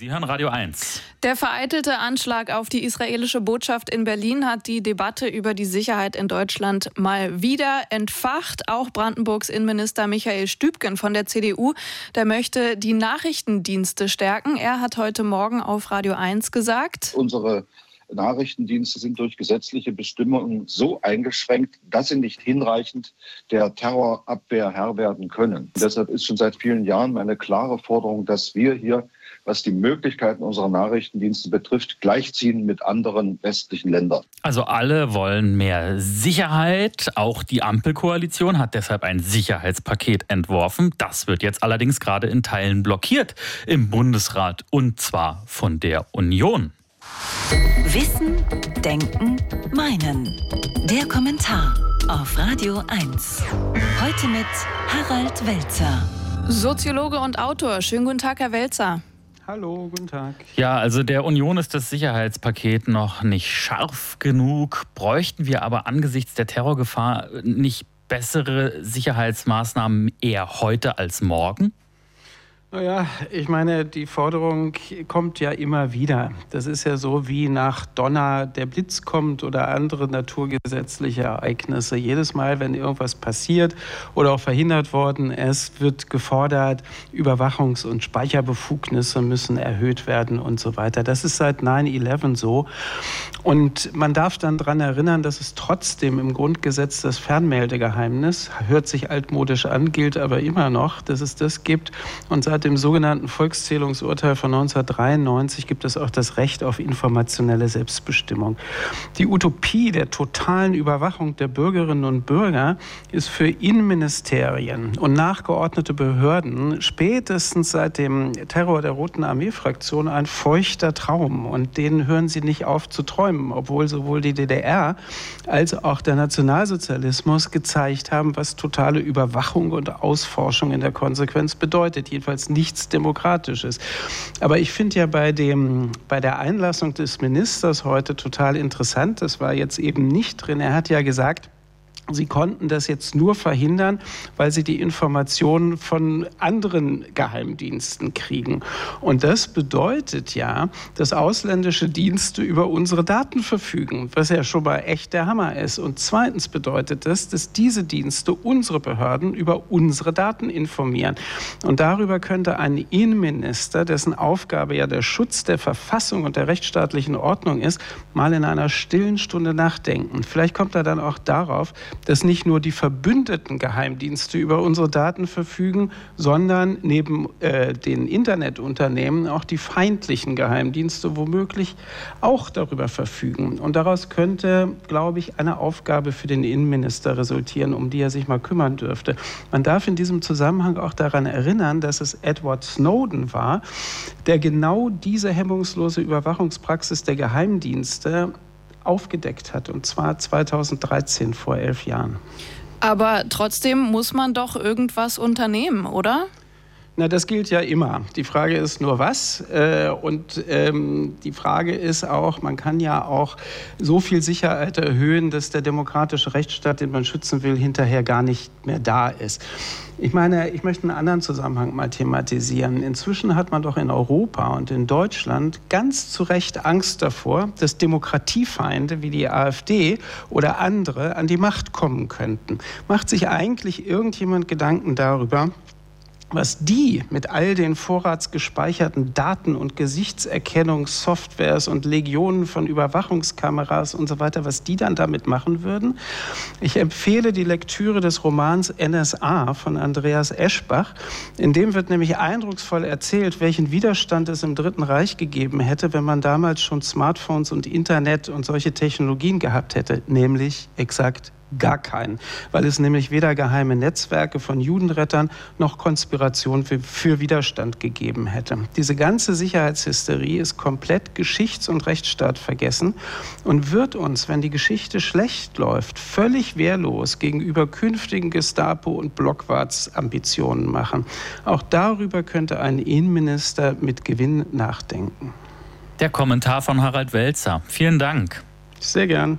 Sie hören Radio 1. Der vereitelte Anschlag auf die israelische Botschaft in Berlin hat die Debatte über die Sicherheit in Deutschland mal wieder entfacht. Auch Brandenburgs Innenminister Michael Stübgen von der CDU, der möchte die Nachrichtendienste stärken. Er hat heute Morgen auf Radio 1 gesagt: Unsere Nachrichtendienste sind durch gesetzliche Bestimmungen so eingeschränkt, dass sie nicht hinreichend der Terrorabwehr Herr werden können. Und deshalb ist schon seit vielen Jahren meine klare Forderung, dass wir hier, was die Möglichkeiten unserer Nachrichtendienste betrifft, gleichziehen mit anderen westlichen Ländern. Also alle wollen mehr Sicherheit. Auch die Ampelkoalition hat deshalb ein Sicherheitspaket entworfen. Das wird jetzt allerdings gerade in Teilen blockiert im Bundesrat, und zwar von der Union. Wissen, Denken, Meinen. Der Kommentar auf Radio 1. Heute mit Harald Welzer. Soziologe und Autor. Schönen guten Tag, Herr Welzer. Hallo, guten Tag. Ja, also der Union ist das Sicherheitspaket noch nicht scharf genug. Bräuchten wir aber angesichts der Terrorgefahr nicht bessere Sicherheitsmaßnahmen eher heute als morgen? Naja, ich meine, die Forderung kommt ja immer wieder. Das ist ja so, wie nach Donner der Blitz kommt oder andere naturgesetzliche Ereignisse. Jedes Mal, wenn irgendwas passiert oder auch verhindert worden ist, wird gefordert, Überwachungs- und Speicherbefugnisse müssen erhöht werden und so weiter. Das ist seit 9/11 so. Und man darf dann daran erinnern, dass es trotzdem im Grundgesetz das Fernmeldegeheimnis, hört sich altmodisch an, gilt aber immer noch, dass es das gibt. Und seit dem sogenannten Volkszählungsurteil von 1993 gibt es auch das Recht auf informationelle Selbstbestimmung. Die Utopie der totalen Überwachung der Bürgerinnen und Bürger ist für Innenministerien und nachgeordnete Behörden spätestens seit dem Terror der Roten Armee-Fraktion ein feuchter Traum. Und den hören sie nicht auf zu träumen, obwohl sowohl die DDR als auch der Nationalsozialismus gezeigt haben, was totale Überwachung und Ausforschung in der Konsequenz bedeutet. Jedenfalls nichts Demokratisches. Aber ich finde ja bei der Einlassung des Ministers heute total interessant, das war jetzt eben nicht drin, er hat ja gesagt, Sie konnten das jetzt nur verhindern, weil sie die Informationen von anderen Geheimdiensten kriegen. Und das bedeutet ja, dass ausländische Dienste über unsere Daten verfügen, was ja schon mal echt der Hammer ist. Und zweitens bedeutet das, dass diese Dienste unsere Behörden über unsere Daten informieren. Und darüber könnte ein Innenminister, dessen Aufgabe ja der Schutz der Verfassung und der rechtsstaatlichen Ordnung ist, mal in einer stillen Stunde nachdenken. Vielleicht kommt er dann auch darauf, dass nicht nur die verbündeten Geheimdienste über unsere Daten verfügen, sondern neben den Internetunternehmen auch die feindlichen Geheimdienste womöglich auch darüber verfügen. Und daraus könnte, glaube ich, eine Aufgabe für den Innenminister resultieren, um die er sich mal kümmern dürfte. Man darf in diesem Zusammenhang auch daran erinnern, dass es Edward Snowden war, der genau diese hemmungslose Überwachungspraxis der Geheimdienste aufgedeckt hat, und zwar 2013, vor 11 Jahren. Aber trotzdem muss man doch irgendwas unternehmen, oder? Na, das gilt ja immer. Die Frage ist nur was. Und die Frage ist auch, man kann ja auch so viel Sicherheit erhöhen, dass der demokratische Rechtsstaat, den man schützen will, hinterher gar nicht mehr da ist. Ich meine, ich möchte einen anderen Zusammenhang mal thematisieren. Inzwischen hat man doch in Europa und in Deutschland ganz zu Recht Angst davor, dass Demokratiefeinde wie die AfD oder andere an die Macht kommen könnten. Macht sich eigentlich irgendjemand Gedanken darüber, was die mit all den vorratsgespeicherten Daten und Gesichtserkennungssoftwares und Legionen von Überwachungskameras und so weiter, was die dann damit machen würden? Ich empfehle die Lektüre des Romans NSA von Andreas Eschbach. In dem wird nämlich eindrucksvoll erzählt, welchen Widerstand es im Dritten Reich gegeben hätte, wenn man damals schon Smartphones und Internet und solche Technologien gehabt hätte, nämlich exakt gar keinen, weil es nämlich weder geheime Netzwerke von Judenrettern noch Konspiration für Widerstand gegeben hätte. Diese ganze Sicherheitshysterie ist komplett geschichts- und Rechtsstaat vergessen und wird uns, wenn die Geschichte schlecht läuft, völlig wehrlos gegenüber künftigen Gestapo- und Blockwartsambitionen machen. Auch darüber könnte ein Innenminister mit Gewinn nachdenken. Der Kommentar von Harald Welzer. Vielen Dank. Sehr gern.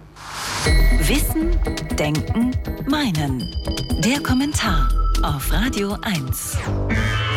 Wissen, Denken, Meinen. Der Kommentar auf Radio 1.